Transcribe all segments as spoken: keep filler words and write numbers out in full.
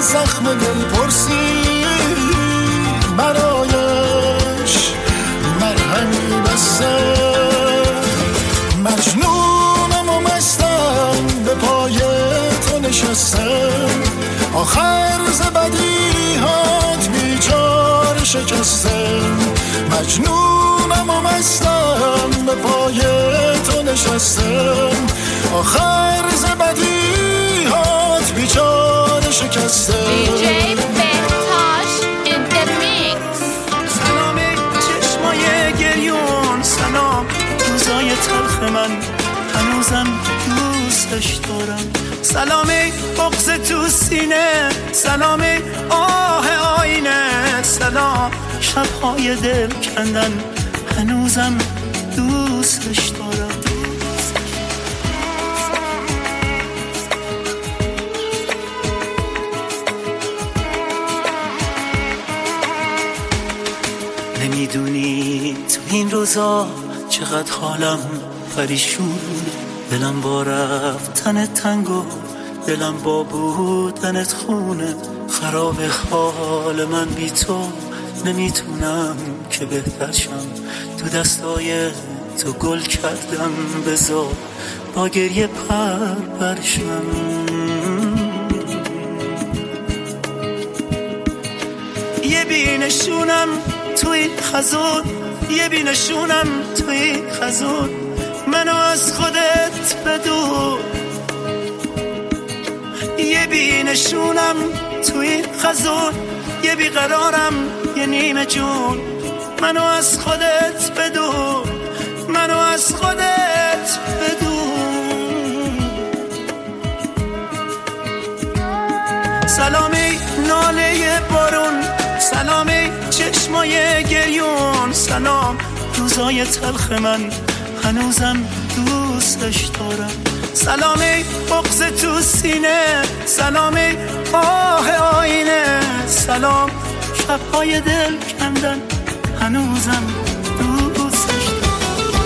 زخم دل پرسی برایش مرهمی بستم. مجنونم و مستم به پای تو نشستم، آخر ز بدیهات بیچاره شکستم. مجنونم و مستم به پای تو نشستم، آخر ز بدیهات بیچاره شکستم. دی جی بهتاش in the mix. سلام چشمای گریون، سلام روزای تلخ من هنوزم دوستش دارم. سلام بغض تو سینه، سلام آه آینه، سلام شبهای دل کندن هنوزم دوستش دارم. نمیدونی تو این روزا چقدر حالم پریشون، دلم با رفتن تنگو، دلم با بودنت خونه. خراب حال من بی تو، نمیتونم که بهتر شم. تو دستای تو گل کردم، بذار با گریه پر پرشم. یه بینشونم توی خزون، یه بینشونم توی خزون، منو از خودت بدون. یه بینشونم توی خزون، یه بیقرارم یه نیمه جون، منو از خودت بدون، منو از خودت بدون. سلامی ناله بارون، سلامی چشمای گریون، سلام روزای تلخ من هنوزم دوستش دارم. سلامی بغض تو سینه، سلامی آه آینه، سلام شبهای دل کندن هنوزم دوستش دارم.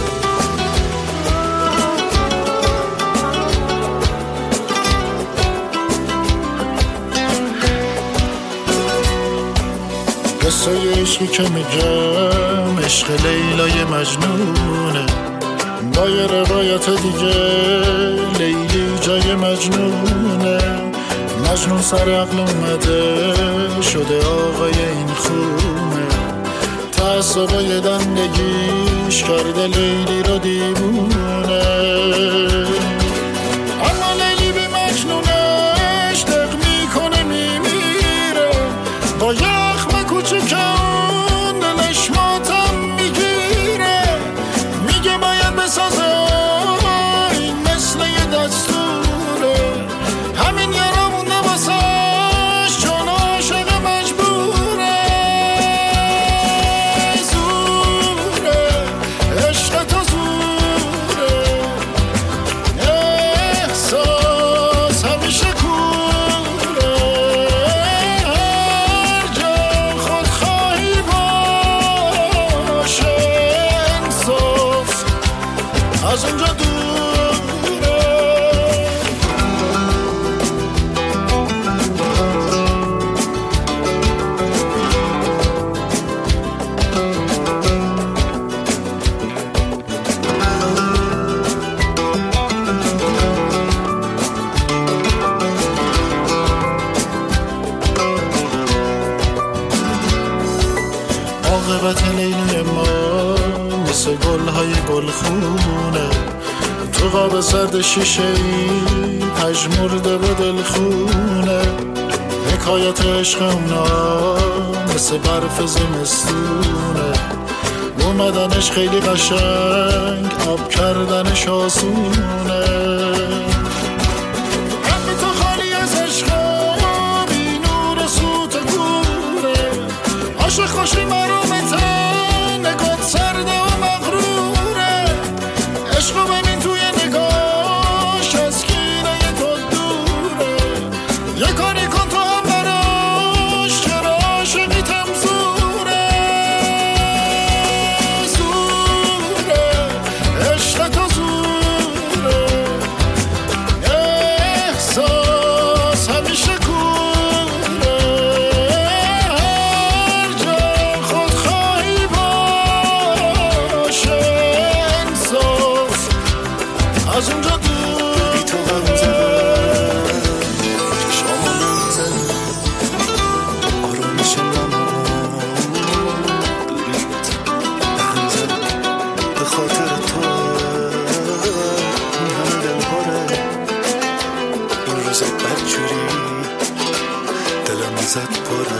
قصه عشقی که میگم عشق لیلای مجنونه، با یه روایت دیگه لیلی جای مجنونه. مجنون سر عقل اومده شده آقای این خونه، تعصبای دندگیش کرده لیلی رو دیوونه. اما لیلی بی مجنونش دق میکنه میمیره، با یخم کوچکان دلش ماتم میگیره. میگه باید بسازه این مثل یه دستوره، همین یارا مونده واسش چون عاشق مجبوره. زوره عشق تو زوره، احساس همیشه کوره. هر جا خودخواهی باشه انصاف از اونجا دوره. عاقبت لیلی ما مثل گلهای گلخونه، تو قاب سرد شیشه ای پژمرده به دلخونه. حکایت عشق اونا مثل برف زمستونه، اومدنش خیلی قشنگ آب کردنش آسونه. قلب تو خالی از عشق بی نور و سوت و گوره، عاشق خوشی مرومتن نگات سرده و مغروره. عشقو ببین توی نگاش از کینه تو دوره، یه کاری کن تو هم براش چرا عاشقیتم زوره. زوره عشق تو زوره، احساس همیشه کوره. ازت پره.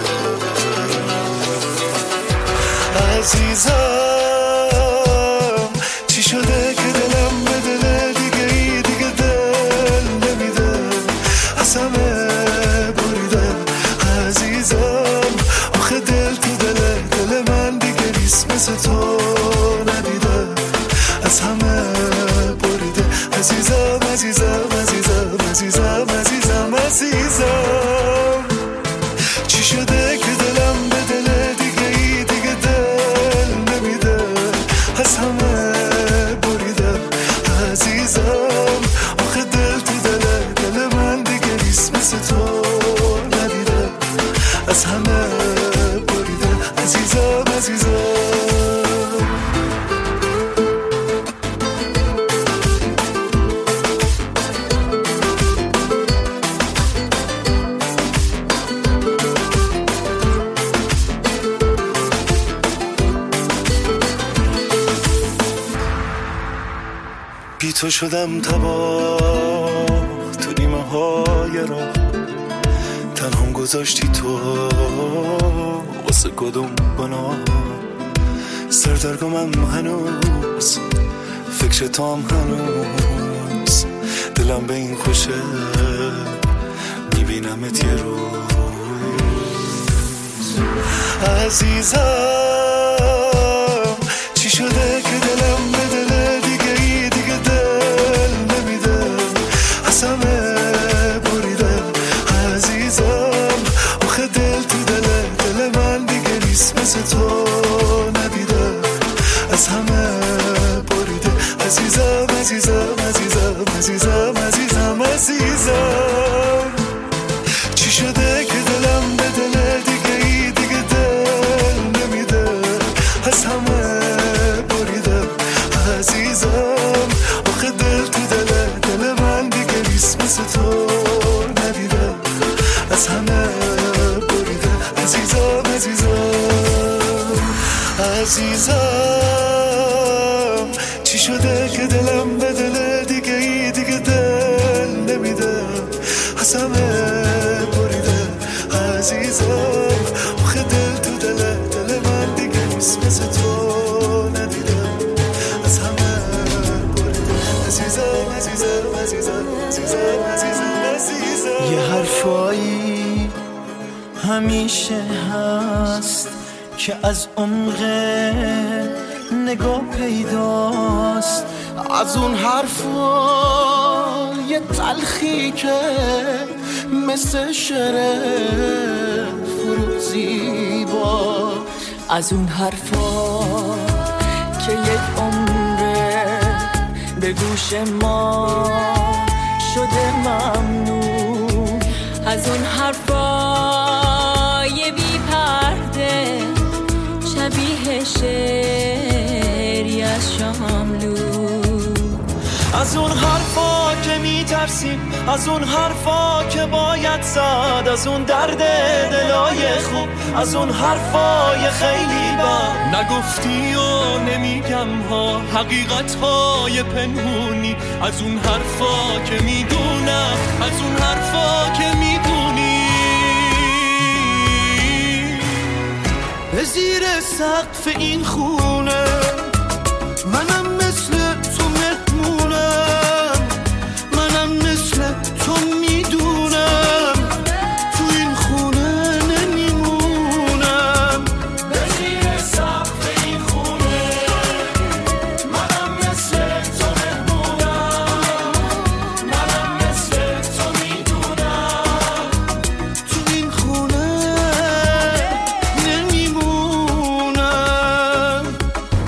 عزیزم چی شده که دلم به دل دیگه ای دیگه دل نمیده، از همه بریده. عزیزم آخه دل تو دل دل من دیگه نیست، مثل تو ندیده، از همه بریده. عزیزم عزیزم عزیزم عزیزم عزیزم عزیزم چی شده که دلم به دل دیگه ای دیگه دل نمیده، از همه بریده. عزیزم آخه دل تو دل دل من دیگه نیست، مثل تو ندیده، از همه بریده. عزیزم عزیزم بی تو شدم تباه تو نیمه های راه، تنهام گذاشتی تو واسه کدوم گناه. سردرگمم هنوز فکر تو هم هنوز، دلم به این خوشه میبینمت یه روز. عزیزم چی شده که دلم به دل دیگه ای دیگه دل نمیده، از همه بریده. عزیزم آخه دل تو دل دل من دیگه نیست، مثل تو ندیده، از همه بریده. عزیزم عزیزم عزیزم عزیزم عزیزم عزیزم چی شده که دلم به دل دیگه ای دیگه دل نمیده، از همه بریده. عزیزم آخه دل تو دل دل من دیگه نیست، مثل تو ندیده، از همه بریده. عزیزم عزیزم عزیزم چی شده که دلم به دل دیگه ای دیگه دل نمیده، از همه بریده. عزیزم آخه دل تو دل دل من دیگه نیست، مثل تو ندیده، از همه بریده. عزیزم عزیزم عزیزم عزیزم عزیزم عزیزم یه حرفایی همیشه هست که از عمق نگاه پیداست، از اون حرفا یه تلخی که مثل شعر فروزیبا، از اون حرفا که یک عمره به گوش ما شده ممنون، از اون حرفا یه بی پرده شبیه شعری از شاملو، از اون حرفا که میترسیم، از اون حرفا که باید زد، از اون درد دلای خوب، از اون حرفای خیلی بد نگفتی و نمیگم ها، حقیقت های پنهونی، از اون حرفا که میدونم، از اون حرفا که میدونی. به زیر سقف این خونه منم مثل تو مهمونم، منم مثل تو میدونم تو این خونه نمیمونم. به زیر سقف این خونه منم مثل تو مهمونم، منم مثل تو میدونم تو این خونه نمیمونم.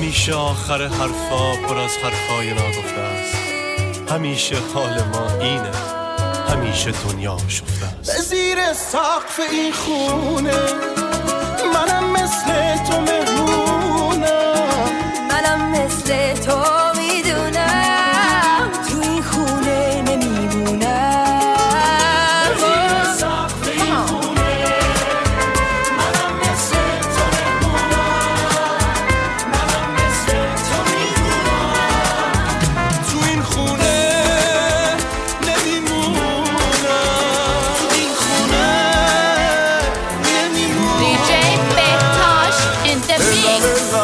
همیشه آخر حرفا پر از حرفای ناگفته است. همیشه حال ما اینه، همیشه دنیا شفته است. به زیر سقف این خونه منم مثل تو مهمونم، منم مثل تو میدونم تو این خونه نمیمونم. به زیر سقف این خونه منم مثل تو مهمونم، منم مثل تو میدونم تو این خونه نمیمونم، تو این خونه نمیمونم. دی جی بهتاش in the mix.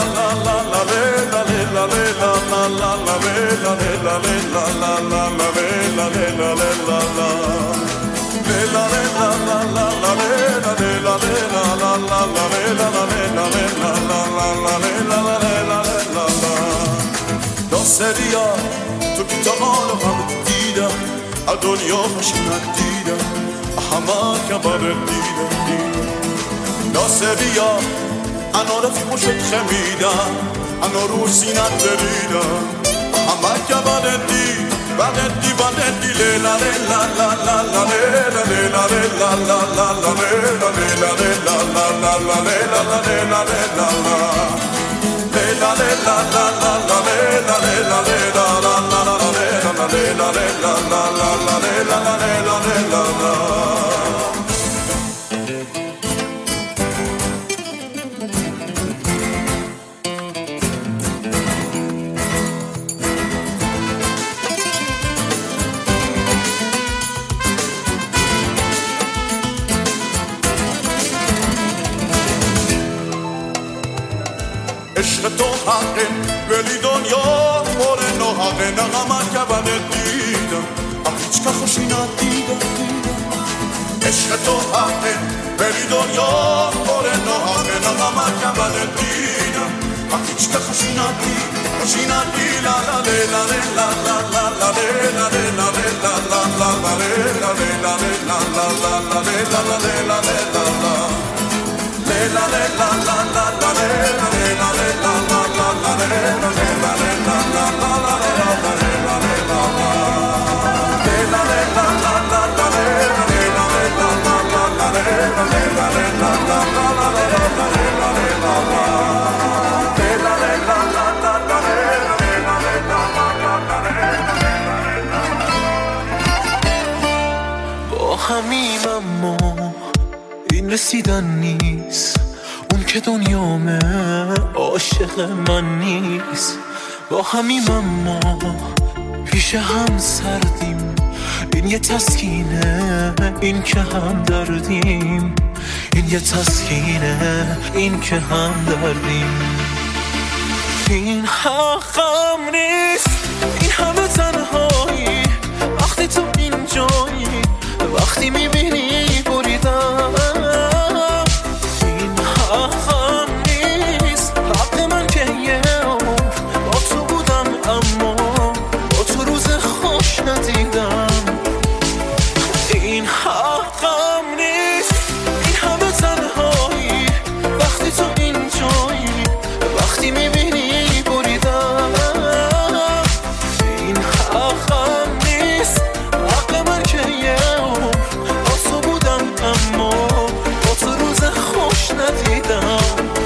داستریا تو که تا حالا هم دیدم از دنیا خوشنک دیدم، همه که بر دیدم دیدم داستریا انا رفیق شد خمیدم، انا رو سینت بریدم، همه که بر دی بر دی بر دی لیلا لیلا لا لا لا لیلا لیلا لیلا لا لا لا لیلا لیلا لیلا لا لا لا لیلا لیلا لیلا لا لیلا لیلا لا لا لا لیلا لیلا لیلا لا لا لا لیلا لیلا لیلا لا لا لا لیلا لیلا لیلا لا. عشق تو حقه ولی دنیا پر ناحقه، نغمت که بده دیدم هیچ که خوشی ندیدم دیدم. عشق تو حقه ولی دنیا پر ناحقه، نغمت که بده دیدم هیچ که خوشی ندیدم خوشی ندیدم. لا لا لا لا لا لا لا لا لا لا لا لا لا لا لا لا لا لا. La la la la la la la la la la la با همیم اما این رسیدن نیست، اون که دنیامه عاشق من نیست. با همیم اما پیش هم سردیم، این یه تسکینه این که هم دردیم، این یه تسکینه این که هم دردیم. این حقم نیست این همه تنهایی، وقتی تو اینجایی وقتی میبینی بریدم. این حقم نیست حق من که یه با تو بودم اما با تو روز خوش ندیدم. این حقم نیست این همه تنهایی، وقتی تو اینجایی وقتی میبینی بریدم. این حقم نیست حق من که یه با تو بودم اما با تو روز خوش ندیدم.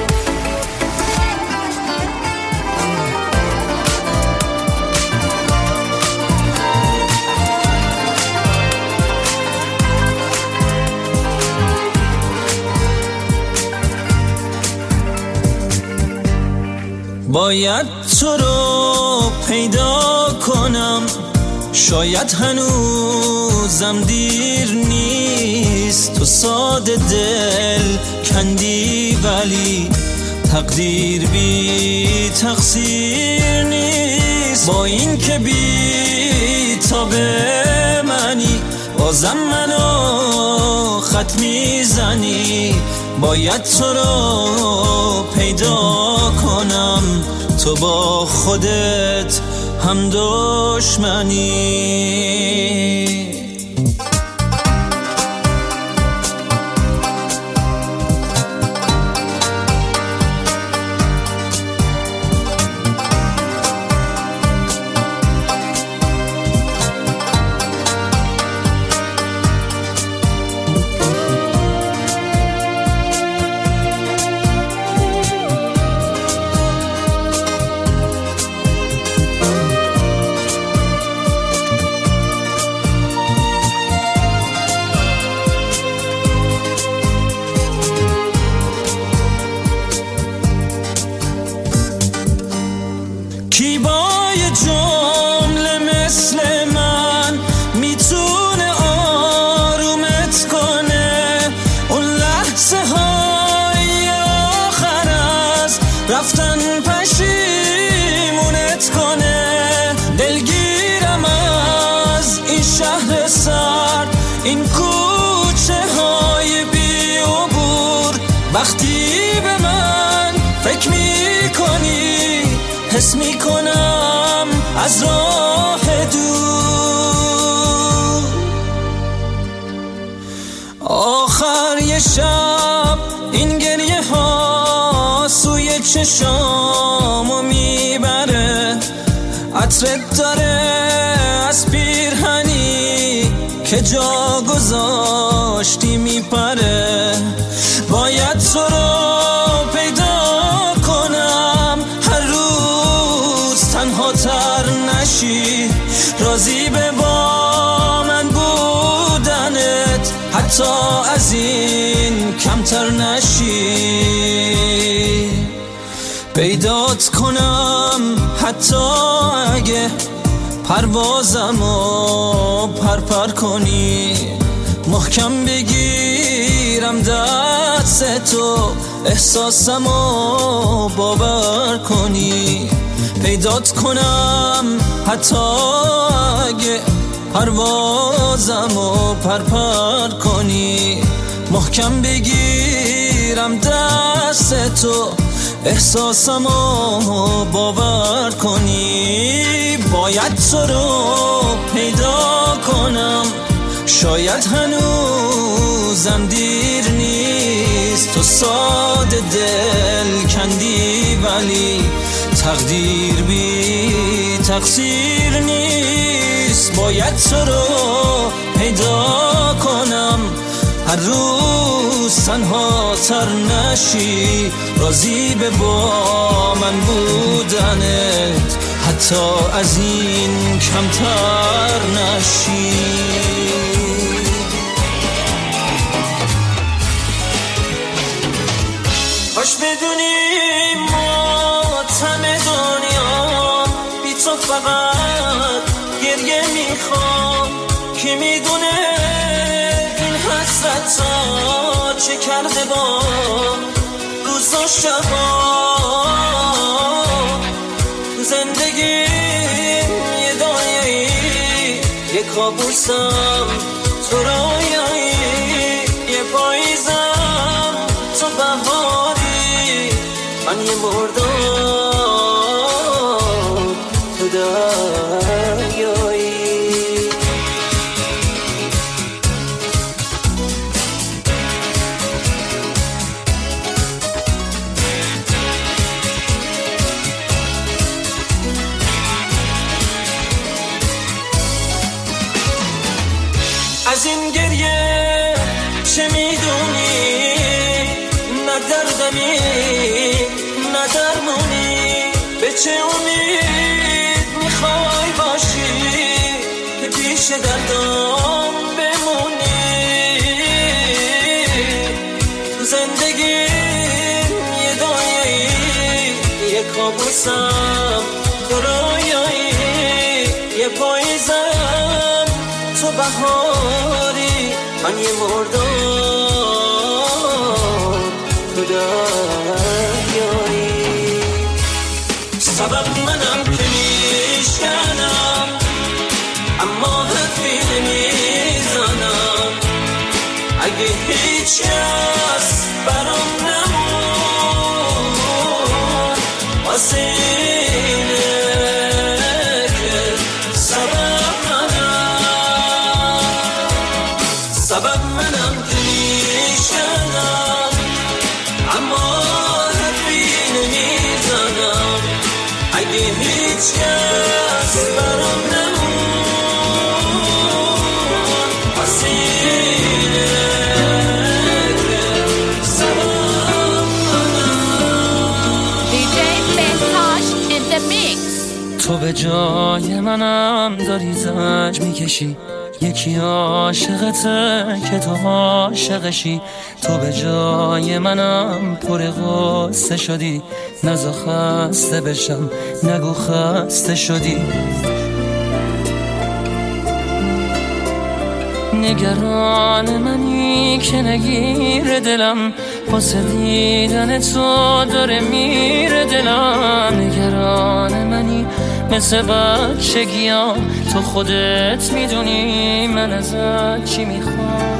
باید تو رو پیدا کنم، شاید هنوزم دیر نیست. تو ساده دل کندی ولی تقدیر بی تقصیر نیست. با این که بی تاب منی بازم منو خط میزنی. باید تو رو پیدا کنم، تو با خودت هم دشمنی. این کوچه های بی عبور وقتی به من فکر می کنی حس می کنم از راه دور. آخر یه شب این گریه ها سوی چشامو میبره، عطرت داره از پیرهنی که جا گذاشتی میپره. باید تو رو پیدا کنم هر روز تنها تر نشی، راضی به با من بودنت حتی از این کمتر نشی. پیدات کنم حتی اگه پروازمو پرپر کنی، محکم بگیرم دست تو احساسمو باور کنی. پیدات کنم حتی اگه پروازمو پرپر کنی، محکم بگیرم دست تو احساسمو باور کنی. باید تو رو پیدا کنم، شاید هنوزم دیر نیست. تو ساده دل کندی ولی تقدیر بی تقصیر نیست. باید تو رو پیدا کنم هر روز تنها تر نشی، راضی به با من بودنت حتی از این کمتر نشی. کاش بدونی ماتم دنیا بی تو فقط گریه میخوام، که میدونه این حسرت ها چه کرده با روز و شبا. تو زندگیم یه دایه‌ای یه کابوسم، تو رویایی یه پاییزم، تو بهاری من یه مردم، تو دریایی. از این گریه چه میدونی؟ نه دردمی نه درمونی، به چه امید میخوای باشی که پیش دردم بمونی؟ تو زندگیم یه دایه‌ای یه کابوسم، تو رویایی یه پاییزم، تو بهاری من یه مردم، تو دریایی. سبب منم که میشکنم اما حرفی نمیزنم. اگه هیچ کس برام نمون واسه اینه که سبب سبب منم که میشکنم اما حرفی نمیزنم. اگه هیچ کس برام نمون واسه اینه که سبب منم. دی جی بهتاش in the mix. تو به جای منم داری زنج میکشی، یکی عاشقته که تو عاشقشی. تو به جای منم پر غصه شدی، نزا خسته بشم نگو خسته شدی. نگران منی که نگیر دلم، واسه دیدن تو داره میره دلم. نگران منی مثل بچگیام. تو خودت میدونی من ازت چی میخوام.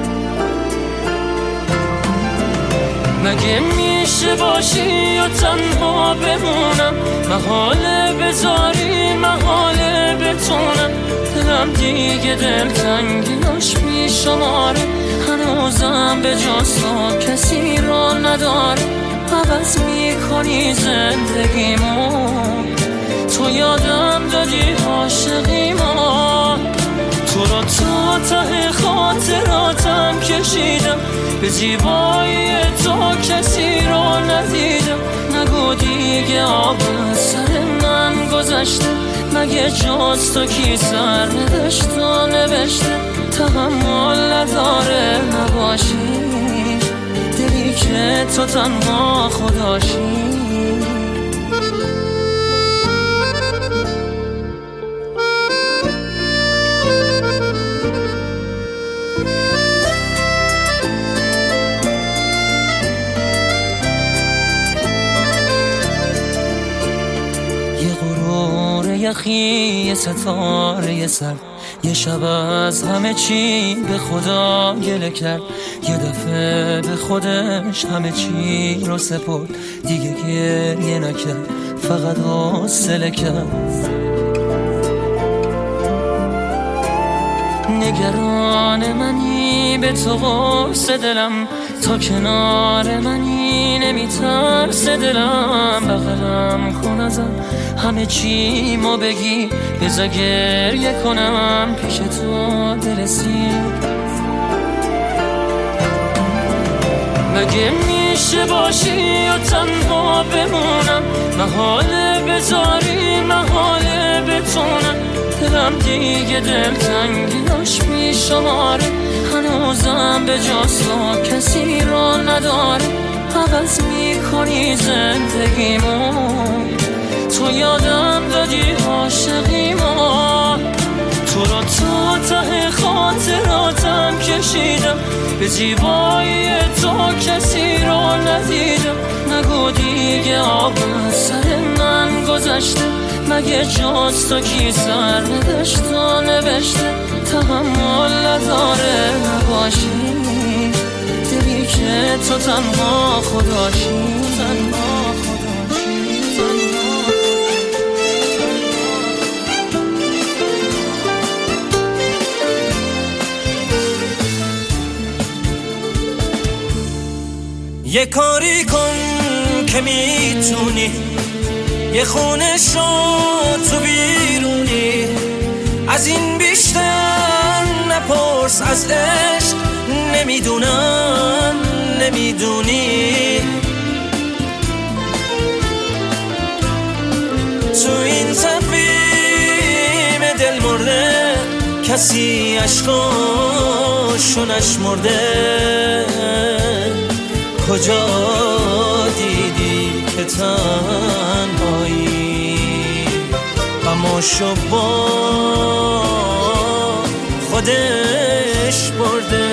مگه میشه باشی و تنها بمونم؟ محاله بذاری محاله بتونم. دلم دیگه دلتنگیاش بیشماره، هنوزم به جز تو کسی را نداره. عوض میکنی زندگیمو، تو یادم دادی عاشقیمو. تو را تا ته خاطراتم کشیدم، به زیبایی تو کسی را ندیدم. نگو دیگه آب از سر من گذشته، مگه جز تو کی سر نوشت و نوشته؟ تحمل نداره نباشی، دلی که تو تنها خداشی. یخی یه ستاره سر، یه شب از همه چی به خدا گله کرد. یه دفعه به خودش همه چی رو سپرد، دیگه گریه نکرد، فقط حوصله کرد. نگران منی به تو قرص دلم، تا کنار منی نمیترس دلم. بغلم کن ازم همه چی ما بگی، بذار گریه کنم پیش تو دلسی. مگه میشه باشی و تنها بمونم؟ محاله بذاری محاله بتونم. دلم دیگه دلتنگیاش بیشماره، هنوزم به جز تو کسی را نداره. عوض میکنی زندگیمو، تو یادم دادی عاشقیمو. تو را تا ته خاطراتم کشیدم، به زیبایی تو کسی را ندیدم. نگو دیگه آب از سر من گذشته، مگه جز تو کی سر نوشت و نوشته؟ تحمل نداره نباشی، دلی که تو تنها خداشی. تنها خداشی، تنها. یه کاری کن که میتونی، یه خونه شو تو بیرونی. از این بیشتر نپرس از عشق، نمیدونم نمیدونی. تو این تقویم دل مرده، کسی عشقاشو نشمرده. کجا دیدی که تنهایی غماشو با خودش برده؟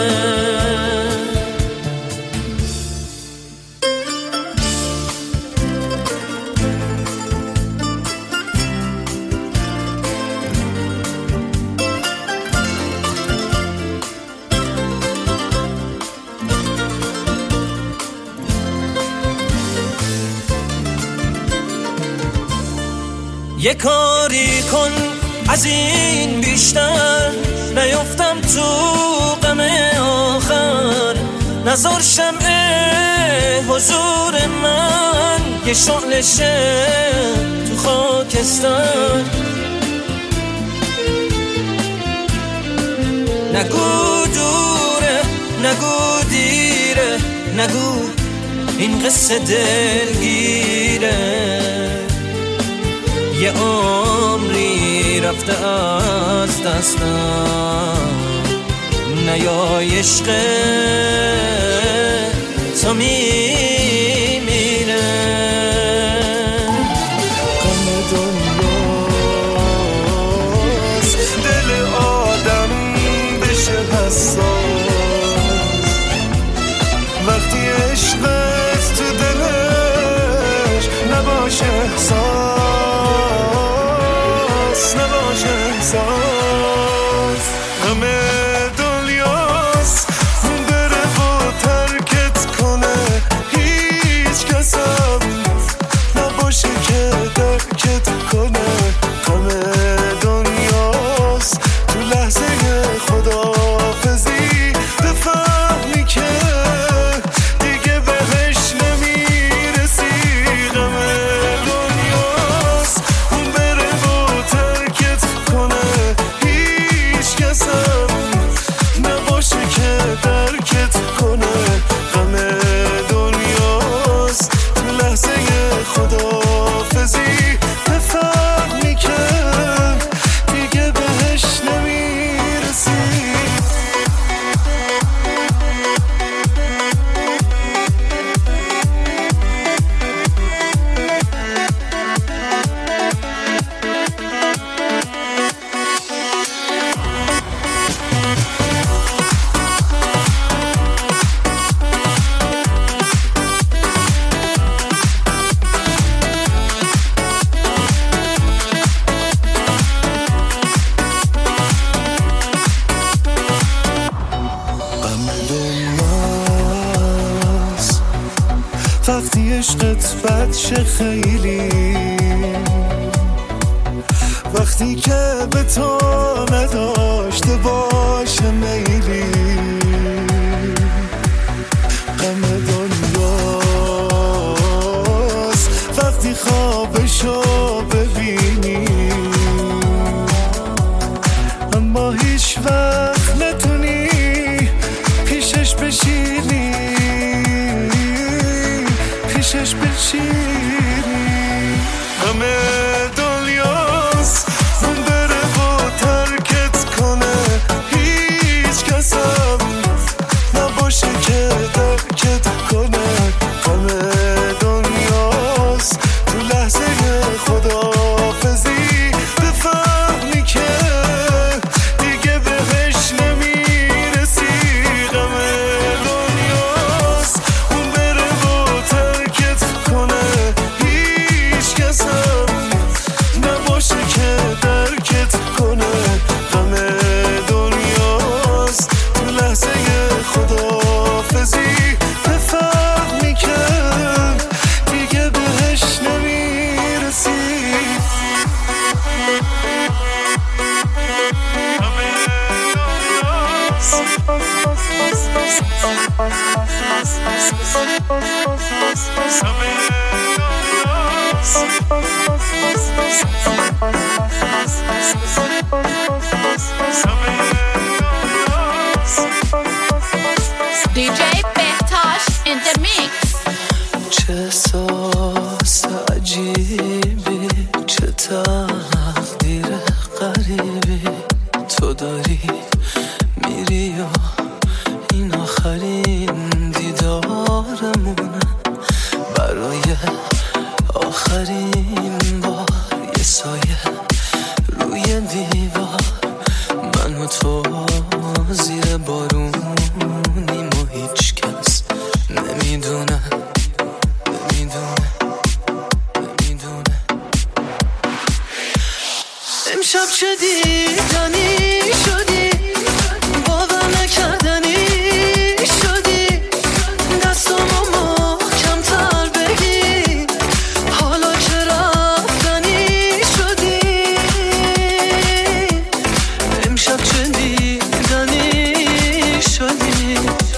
یه کاری کن از این بیشتر، نیفتم تو غم آخر. نذار شمع حضور من یه شعله شه تو خاکستر. نگو دوره نگو دیره، نگو این قصه دلگیره. یه عمری رفته از دستم، نیای عشق تو میمیره. غم دنیاست دل آدم بشه حساس، وقتی عشقت تو دلش نباشه احساس. عشقت بد شه خیلی، وقتی که به تو نداشته باشه میلی. غم دنیاست وقتی خوابشو ببینی، اما هیچ وقت نتونی پیشش بشینی، پیشش بشینی. همه دنیاست اون بره و ترکت کنه، هیچ کسم نباشه که ترکت کنه. همه دنیاست تو لحظه خداحافظی بفهمی که دیگه بهش نمیرسی. همه دنیاست اون بره و ترکت کنه، هیچ کسم نباشه که درکت کنه. همه دنیاست تو لحظه خداحافظی بفهمی که دیگه بهش نمیرسی. همه دی جی بهتاش in the mix. چه احساس عجیبی، چه تقدیر غریبی تو داری، میری و این آخرین دیدارمونه. برای آخرین بار یه سایه روی دیوار، من و تو زیر بارونیم و هیچ کس نمیدونه، نمیدونه، نمیدونه. امشب چه دیدنی شدی، باور نکردنی شدی، دستامو محکم‌تر بگی، حالا که رفتنی شدی. امشب چه دیدنی شدی.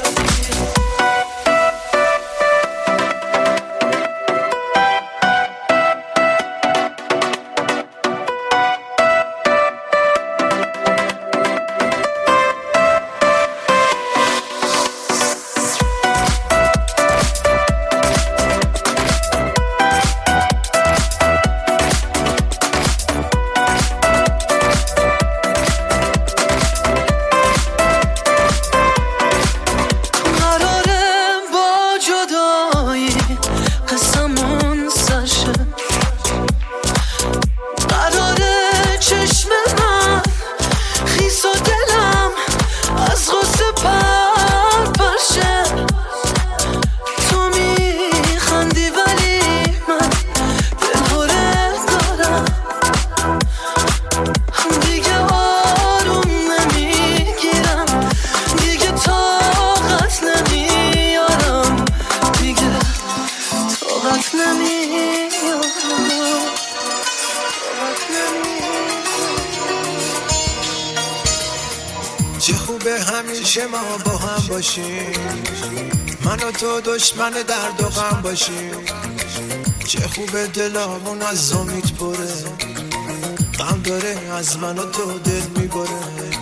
چه خوبه همیشه ما با هم باشیم، من و تو دشمن درد و غم باشیم. چه خوبه دلامون از امید پره، غم داره از من و تو دل میبره.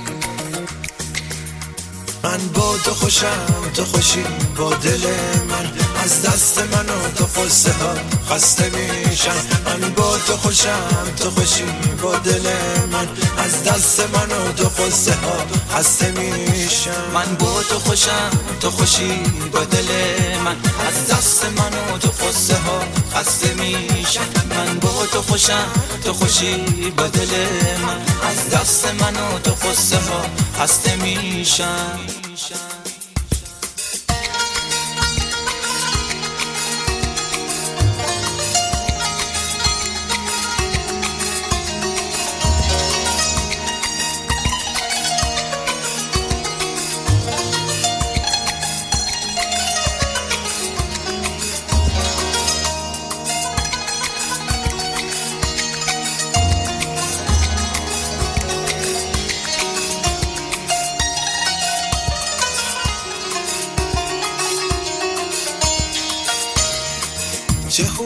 من با تو خوشم، تو خوشی با دل من، از دست من و تو خسته ها خسته میشم. من با تو خوشم، تو خوشی با دل من، از دست من و تو خسته ها خسته میشم. من با تو خوشم، تو خوشی با دل من، از دست من و تو خسته ها خسته میشم. من با تو خوشم، تو خوشی با دل من، از دست من و تو خسته ها خسته میشم.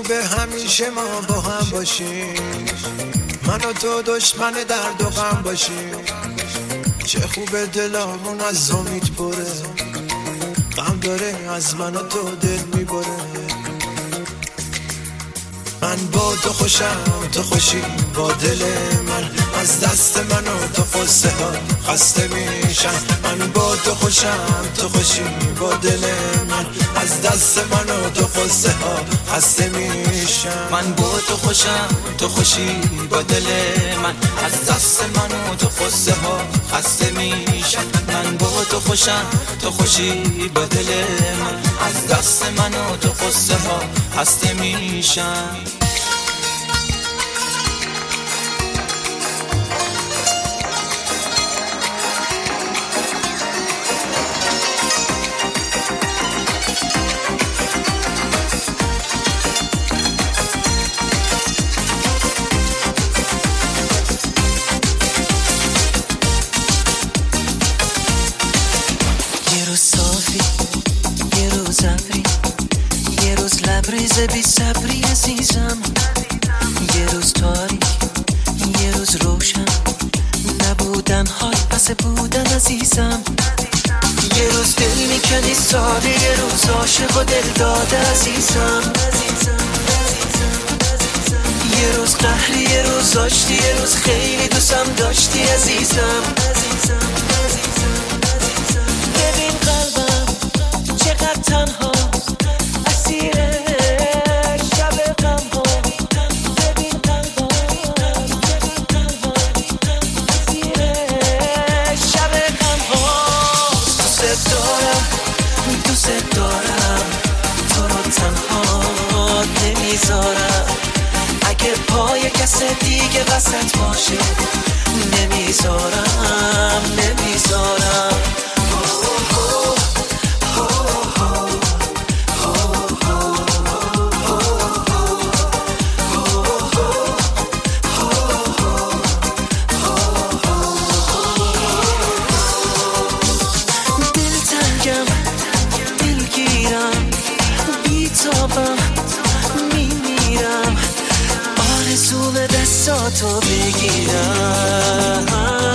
خوبه همیشه ما با هم باشیم، من و تو دشمن درد و غم باشیم. چه خوبه دلامون از امید پره، غم داره از من و تو دل میبره. من با تو خوشم تو خوشی با دل من، از دست من و تو قصه ها خسته میشن. من با تو خوشم تو خوشی با دل من، از دست من و تو قصه ها خسته میشن. من با تو خوشم تو خوشی با دل من، از دست من و تو قصه ها خسته میشن. من با تو خوشم تو خوشی با دل من، از دست من و تو قصه ها خسته میشن. بی صبری عزیزم، یه روز تاریک یه روز روشن، نبودن های پس بودن عزیزم. یه روز دل میکنی ساده، یه روز عاشق و دل داده عزیزم. یه روز قهری یه روز آشتی، یه روز خیلی دوستم داشتی عزیزم. ببین قلبم چقدر تنها اسیره اگه پای کس دیگه وسط باشه نمیذارم نمیذارم. دلتنگم دلگیرم بیتابم میمیرم، آرزوم دستاتو بگیرم.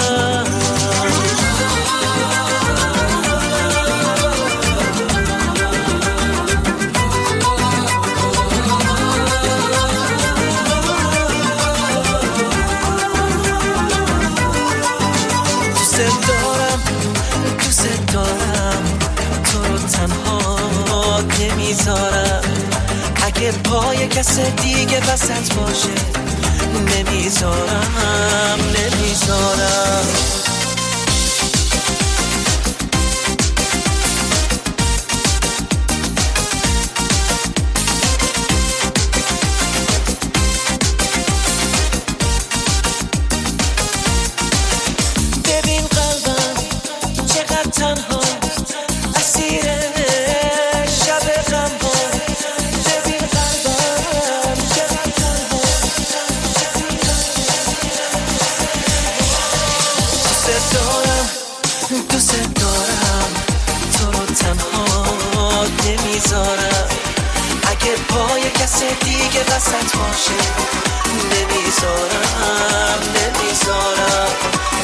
دوست دارم دوست دارم، تو رو تنها نمیذارم. اگه پای کس دیگه وسط باشه نمیذارم نمیذارم. ببین قلبم چقدر تنها اسیره شب غم ها. دوست دارم تو رو تنها نمیذارم. اگه پای کس دیگه وسط باشه نمیذارم نمیذارم.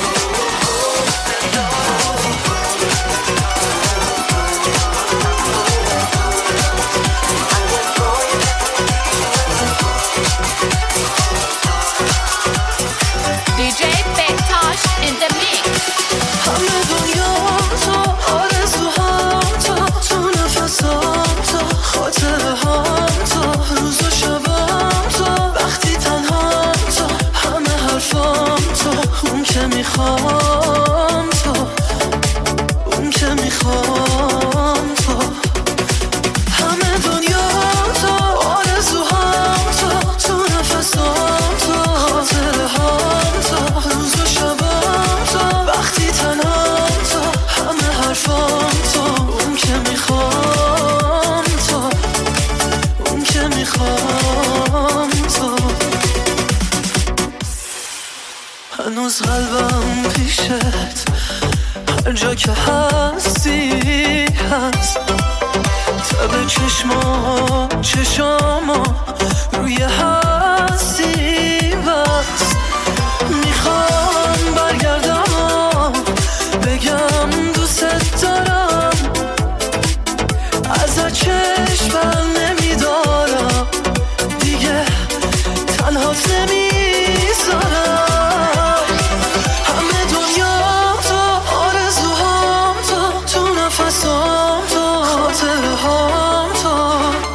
دی جی بهتاش in the mix. همه دنیا تو، آرزوهام تو، تو نفسام تو، خاطره هام تو، روز و شبام تو، وقتی تنهام تو، همه حرفام تو، اون که میخوام تو، اون که میخوام تو. همه دنیا تو، آرزوهام تو، تو نفسام تو، خاطره هام تو، روز و شبام تو، وقتی تنهام تو، همه حرفام تو، اون که میخوام تو، اون که میخوام تو. هنوز قلبم پیشت، هر جا که هستی هست. تب چشما چشاما روی هستی بس میخوام برگردم بگم دوست دارم ازت چشم بر نمیدارم دیگه تنها نمیذارم همه دنیا تو آرزوهام تو تو نفسام تو خاطره هام تو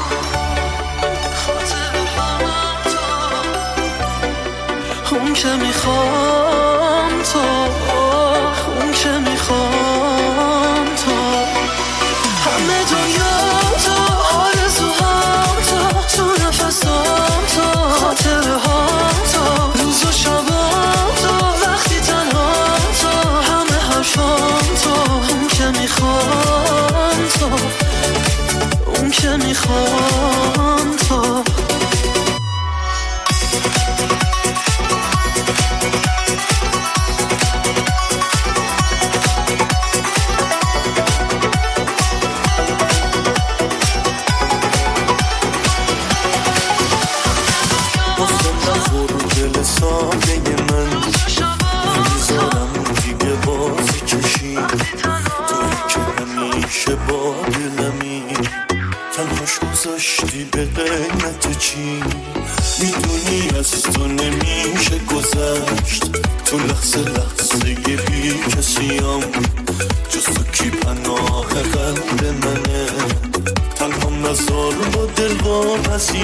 خاطره هام تو اون که میخوام تو اون که میخوام تو همه دنیا تو آرزوهام تو تو نفسام تو خاطره هام تو روز و شبام تو وقتی تنهام تو همه حرفام تو اون که میخوام تو اون که میخوام تو ساده من نمیذارم دیگه بازی کشی توی که همیشه با دلمی تنهاش گذاشتی به قیمت چی میدونی از تو نمیشه گذشت تو لحظه لحظه یه بی کسیم جز تو کی پناه قلب منه تنهام نزار با دل با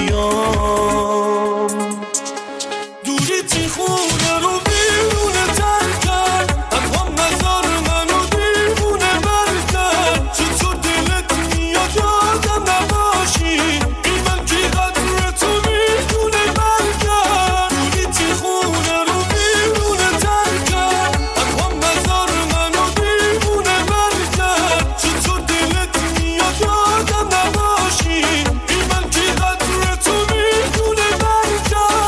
پسیم دوری تی خونه رو بیرونه ترک کرد تنهام نظر منو دیوونه بر کرد چطور دلت میاد یادم نباشی این من کی قدر تو میدونه بر کرد دوری تی خونه رو بیرونه ترک کرد تنهام نظر منو دیوونه بر کرد چطور دلت میاد یادم نباشی این من کی قدر تو میدونه بر کرد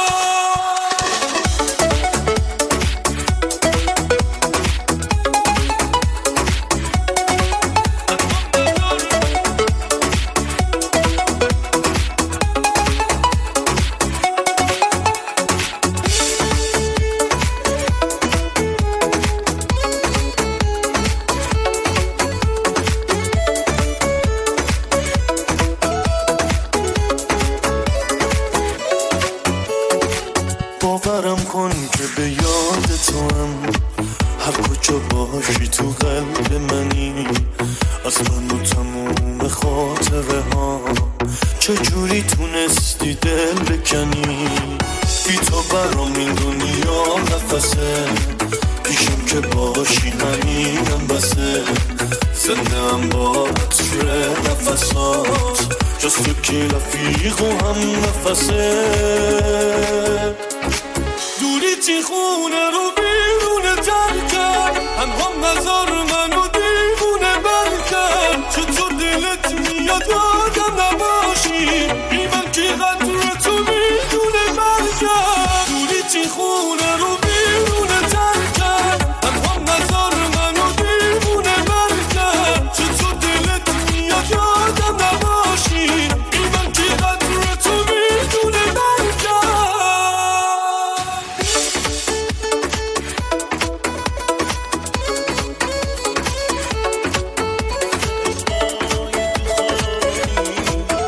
باورم کن که به یاد تو هم هر کجا باشی تو قلب منی از من و تموم خاطره ها چجوری تونستی دل بکنی بی تو برام این دنیا نفسه پیشم که باشی همینم بسه زنده هم با عطر نفسات جز تو کی رفیق و هم نفسه دوری تی خونه رو بیرونه ترک کرد تنهام نظر منو دیوونه بر کرد چطور دلت میاد یادم نباشی بی من کی قدر تو میدونه بر کرد دوری تی خونه رو بیرونه ترک کرد تنهام نظر منو دیوونه بر کرد چطور دلت میاد یادم نباشی بی من کی قدر تو میدونه بر کرد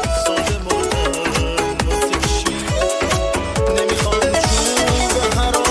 نمیخوام چوب هر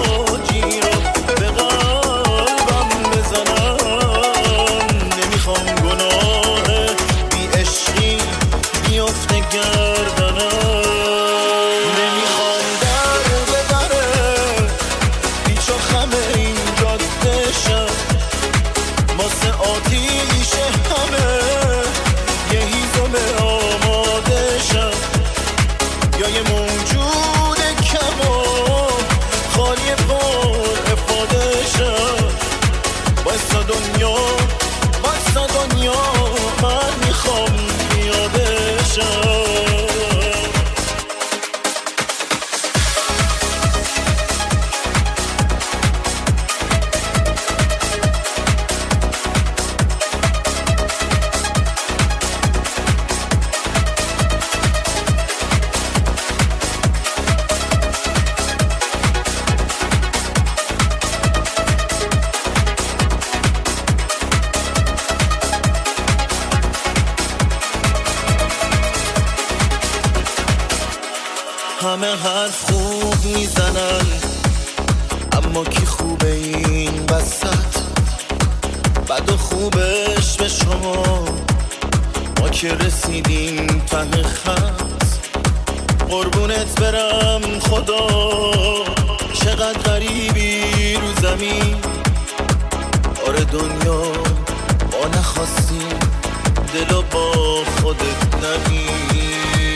اما کی خوبه این وسط بد و خوبش به شما ما که رسیدیم ته خط قربونت برم خدا چقدر غریبی رو زمین آره دنیا ما نخواستیم دلو با خودت نبین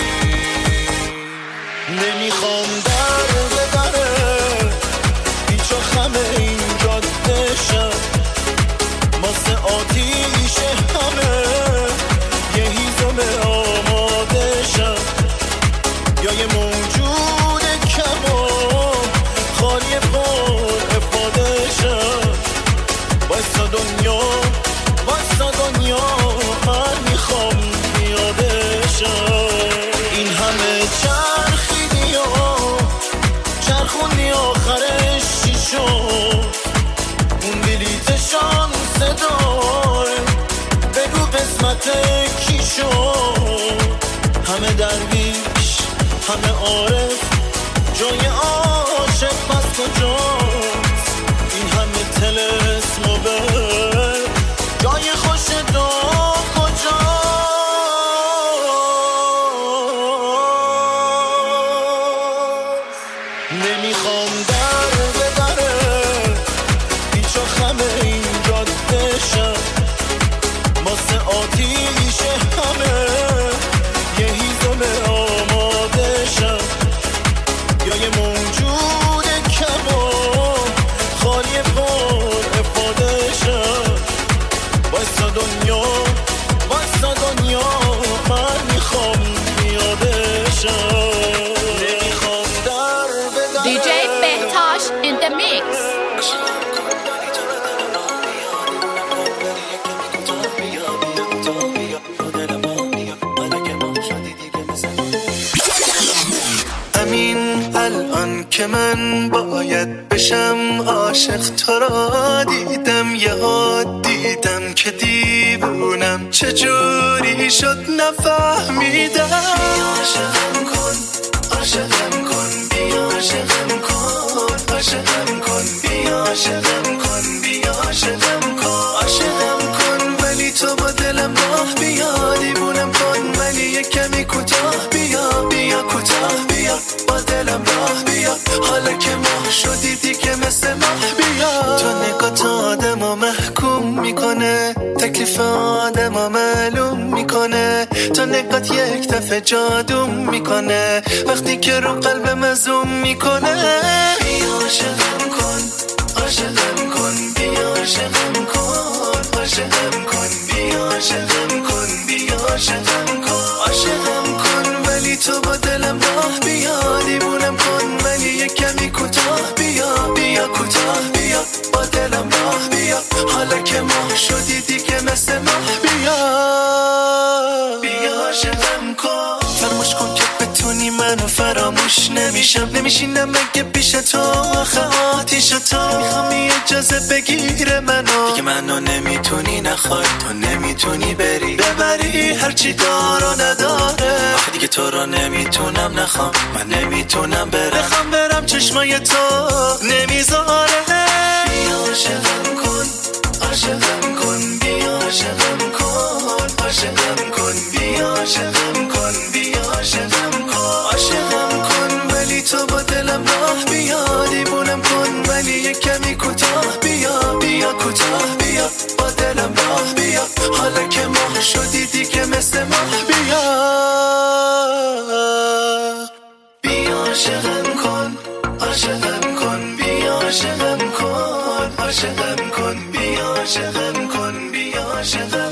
نمیخوام در ببره بیچ و خمه این جاده شد ماسه آتیش همه یه هیزم آماده شد یا یه موجود کمان خالی پر افاده شد بایستا دنیا بایستا دنیا من میخوام پیاده شد این همه چرخیدی و چرخوندی آخرش چی شد اون بلیت شانس داره بگو قسمت کی شد همه درویش همه عارف جای عاشق پس کجاست این همه طلسم و بر جای خوش دا کجاست نمیخوام در ببره بیچ و خمه این جاده شد ماسه آتیش همه یه هیزم آماده شد یا یه موجود کمان خالی پر افاده شد بایستا دنیا بایستا دنیا من میخوام پیاده شد نمیخوام در بدره دی جی بهتاش in the mix. همین الان که من باید بشم عاشق تو را دیدم یه حد دیدم که دیوونم چجوری شد نفهمیدم عاشقم کن عاشقم کن بیا عاشقم کن عاشقم کن بیا عاشقم کن بیا عاشقم کن عاشقم کن ولی تو با دلم راه بیا دیوونم کن ولی یه کمی کوتاه بیا بیا کوتاه بیا با دلم راه بیا حالا که ماه شدی دیگه مثل ماه بیا تو نگات آدمو محکوم میکنه تکلیف آدمو معلوم میکنه تو نگات یک دفعه جادوم میکنه وقتی که رو قلب مزوم میکنه بیا عاشقم کن عاشقم کن بیا عاشقم کن عاشقم کن بیا عاشقم کن بیا عاشقم کن عاشقم کن ولی تو با دلم راه بیا دیوونم کن ولی یه کمی کوتاه بیا بیا کوتاه بیا با دلم راه بیا حالا که ماه شدی دیگه مثل ماه بیا بیا عاشقم کن فراموش کن که بتونی منو فراموش نمیشم نمیشینم مگه پیش تو آخه آتیش تو میخوام اجازه بگیره منو دیگه منو نمیتونی نخوای تو نمیتونی بری ببری هرچی دار و نداره آخه دیگه تو رو نمیتونم نخوام من نمیتونم برم بخوام برم چشمای تو نمیذاره بیا عاشقم کن عاشقم کن بیا عاشقم کن عاشقم کن بیا عاشقم کن بیا عاشقم کن عاشقم کن ولی تو با دلم راه بیا دیوونم کن ولی یه کمی کوتاه بیا بیا کوتاه بیا با دلم راه بیا حالا که ماه شدی دیگه مثل ماه بیا بیا عاشقم کن عاشقم کن بیا عاشقم کن عاشقم کن بیا عاشقم کن بیا عاشقم